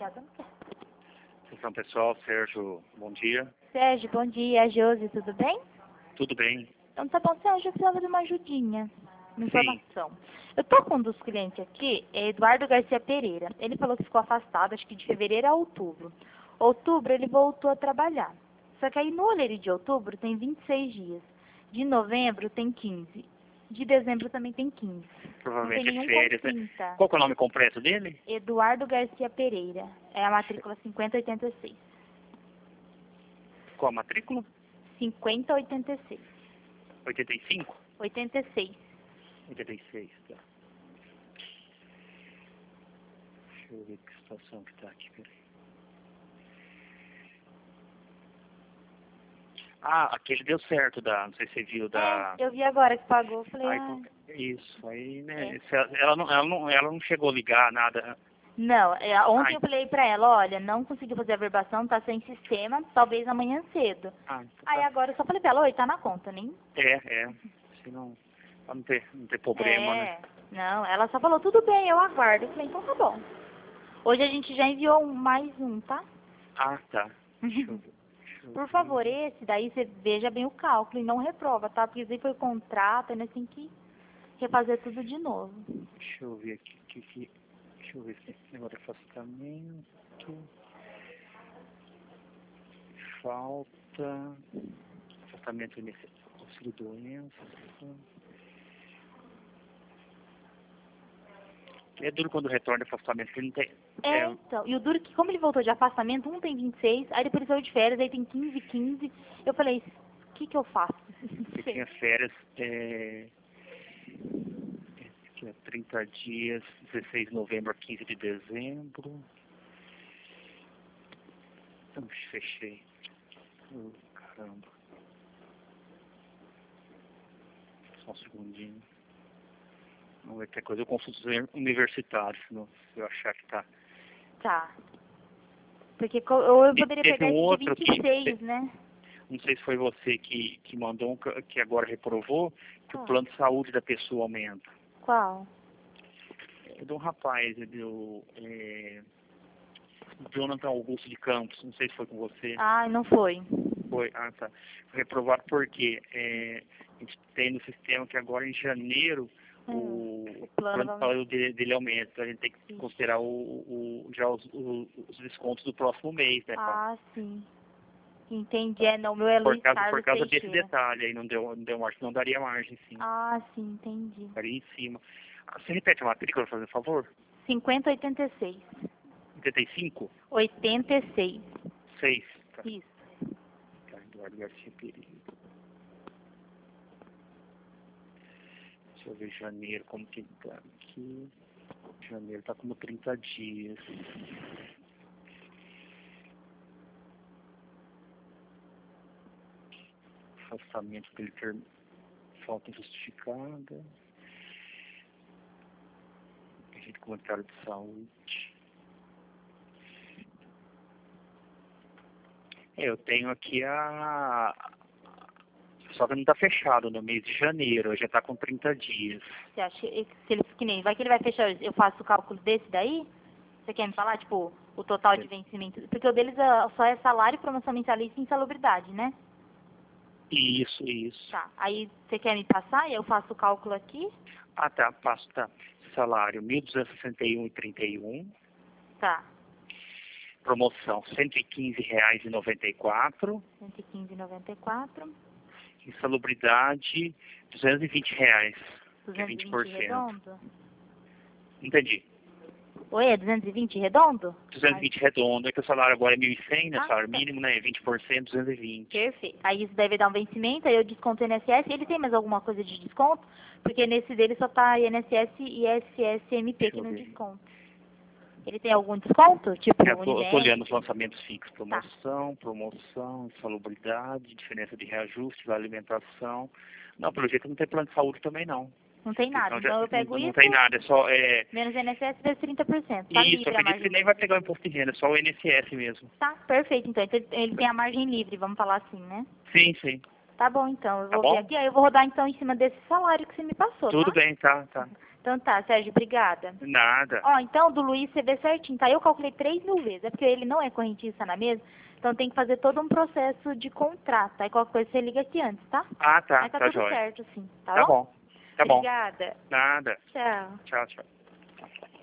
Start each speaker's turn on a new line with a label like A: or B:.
A: casa não quer.
B: Atenção pessoal, Sérgio, bom dia.
A: Sérgio, bom dia. Josi, tudo bem?
B: Tudo bem?
A: Então tá bom, Sérgio, eu precisava de uma ajudinha, uma
B: Sim.
A: informação. Eu tô com um dos clientes aqui, é Eduardo Garcia Pereira. Ele falou que ficou afastado, acho que de fevereiro a outubro. Outubro ele voltou a trabalhar. Só que aí no Oleri de outubro tem 26 dias. De novembro tem 15. De dezembro também tem 15.
B: Provavelmente
A: Não tem
B: é
A: nenhum
B: férias,
A: com
B: né?
A: 30.
B: Qual que é o nome completo dele?
A: Eduardo Garcia Pereira. É a matrícula 5086.
B: Qual a matrícula?
A: 5086.
B: 85?
A: 86.
B: 86, tá. Deixa eu ver que situação que tá aqui, peraí. Ah, aquele deu certo, não sei se você viu,
A: Eu vi agora que pagou, eu falei,
B: Isso, aí, né,
A: É.
B: ela não chegou a ligar, nada.
A: Não, ontem
B: Ai.
A: eu falei pra ela, olha, não consegui fazer a verbação, tá sem sistema, talvez amanhã cedo.
B: Então
A: Aí
B: tá.
A: agora eu só falei pra ela, oi, tá na conta, nem?
B: Se não, pra não ter problema, né?
A: Não, ela só falou, tudo bem, eu aguardo. Eu falei, então tá bom. Hoje a gente já enviou mais um, tá?
B: Ah, tá. Deixa eu ver.
A: Por favor, esse daí você veja bem o cálculo e não reprova, tá? Porque isso aí foi contrato, né? Tem que refazer tudo de novo.
B: Deixa eu ver aqui, deixa eu ver se esse negócio de afastamento, falta, afastamento nesse auxílio doença. É duro quando retorna afastamento, porque não tem...
A: Então, e o duro é que como ele voltou de afastamento, um tem 26, aí depois saiu de férias, aí tem 15. Eu falei, o que eu faço?
B: Ele tinha férias, que é 30 dias, 16 de novembro a 15 de dezembro. Fechei. Caramba. Só um segundinho. Não vai ter coisa, eu consulto os universitários, senão se eu achar que tá.
A: Tá. Porque ou eu poderia
B: Teve
A: pegar esse
B: outro
A: de 26, né?
B: Não sei se foi você que mandou, que agora reprovou, que o
A: Qual?
B: plano de saúde da pessoa aumenta.
A: Qual?
B: É de um rapaz, Jonathan Augusto de Campos, não sei se foi com você.
A: Ah, não foi.
B: Foi, tá. Foi reprovado porque a gente tem no sistema que agora em janeiro o plano de saúde dele aumenta. Então a gente tem que considerar já os descontos do próximo mês, né?
A: Ah, sim. Entendi. Não, o meu é Luiz Carlos
B: Por causa desse
A: Teixeira.
B: detalhe aí, não deu margem, não daria margem, sim.
A: Ah, sim, entendi.
B: Daria em cima. Você repete a matrícula, por favor?
A: 5086.
B: 85?
A: 86.
B: 6. Tá.
A: Isso.
B: Tá, Eduardo Garcia Pereira. Deixa eu ver janeiro, como que tá aqui. Janeiro tá como 30 dias. Afastamento dele ter falta injustificada. Registro comentário de saúde. Eu tenho aqui só que não está fechado no mês de janeiro, já está com 30 dias.
A: Você acha que se ele, que nem, vai que ele vai fechar, eu faço o cálculo desse daí? Você quer me falar, tipo, o total de vencimento? Porque o deles só é salário, promoção mensalista e insalubridade, né?
B: Isso.
A: Tá. Aí você quer me passar e eu faço o cálculo aqui?
B: Ah, tá, passo, tá. Salário, R$ 1.261,31.
A: Tá.
B: Promoção, R$ 115,94.
A: 115,94.
B: Insalubridade, R$ 220.
A: 220
B: 20%.
A: redondo?
B: Entendi.
A: Oi, é 220 redondo?
B: 220 redondo, é que o salário agora é 1.100, né?
A: Ah,
B: Salário
A: tá.
B: mínimo, né? 20%, 220.
A: Perfeito. Aí isso deve dar um vencimento, aí eu desconto o INSS. Ele tem mais alguma coisa de desconto? Porque nesse dele só tá INSS e SSMP que não desconto. Ele tem algum desconto? Tipo,
B: Eu tô
A: Unimed?
B: olhando os lançamentos fixos.
A: Tá.
B: Promoção, insalubridade, diferença de reajuste, alimentação. Não, pelo jeito não tem plano de saúde também, não.
A: Não tem nada. Então eu pego isso.
B: Não tem nada, é só...
A: Menos INSS vezes 30%. Tá
B: Isso, eu
A: livre a
B: acredito
A: margem.
B: que nem vai pegar o imposto de renda, é só o INSS mesmo.
A: Tá, perfeito. Então ele tem a margem livre, vamos falar assim, né?
B: Sim.
A: Tá bom, então. Eu
B: Tá
A: vou
B: bom?
A: ver aqui. Aí eu vou rodar, então, em cima desse salário que você me passou,
B: Tudo
A: tá?
B: bem, tá.
A: Então tá, Sérgio, obrigada.
B: Nada.
A: Ó, então do Luiz você vê certinho, tá? Eu calculei 3.000 vezes, é porque ele não é correntista na mesa, então tem que fazer todo um processo de contrato. Aí qualquer coisa você liga aqui antes, tá?
B: Ah, tá.
A: Aí tá
B: Tá
A: tudo
B: jóia.
A: certo, sim.
B: Tá bom. Tá bom.
A: Obrigada.
B: Nada.
A: Tchau.
B: Tchau, tchau.